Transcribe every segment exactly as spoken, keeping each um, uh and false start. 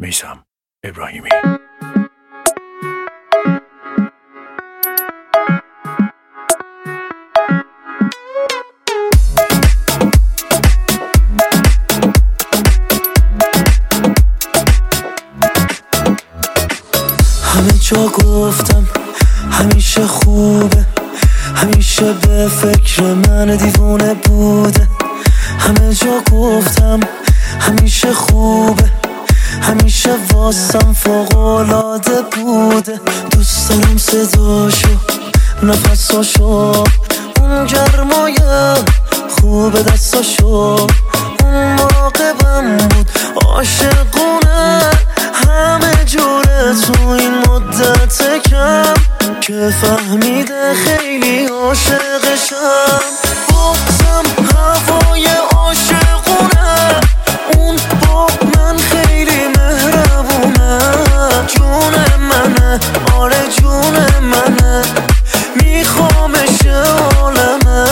میثم ابراهیمی. همه جا گفتم همیشه خوبه، همیشه به فکر من دیوونه بوده. همه جا گفتم همیشه خوبه، همیشه واسم فوق‌العاده بوده. دوست دارم صداشو، نفساشو، اون گرمای خوب دستاشو. اون مراقبم بود عاشقونه، همه جوره تو این مدت کم که فهمیده خیلی عاشقشم. بازم هوای عاشقونه، اون با من خیلی مهربونه. جون منه، آره جون منه، میخوامش عالمه.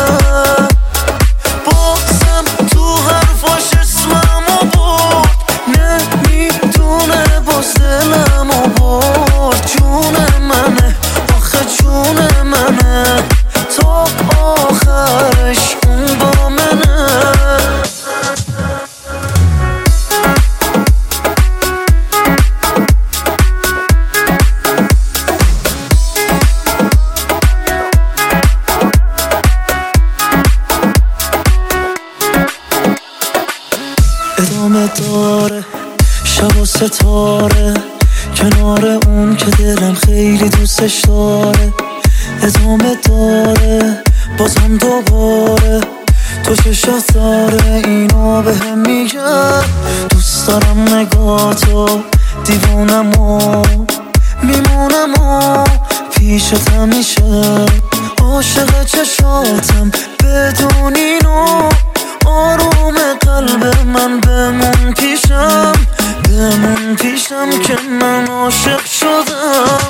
بازم تو حرفاش اسممو برد، نمیدونه باز دلمو برد. جون منه، آخه جون منه، تا آخرش اون با منه. ادامه داره شب و ستاره، کنار اون که دلم خیلی دوستش داره. ادامه داره بازم دوباره، تو چشات داره اینو به هم میگم. دوست دارم نگاتو، دیوونم و میمونم و پیشت همیشه. عاشق چشاتم بدون اینو، آروم قلب من بمون پیشم، بمون پیشم که من عاشق شدم.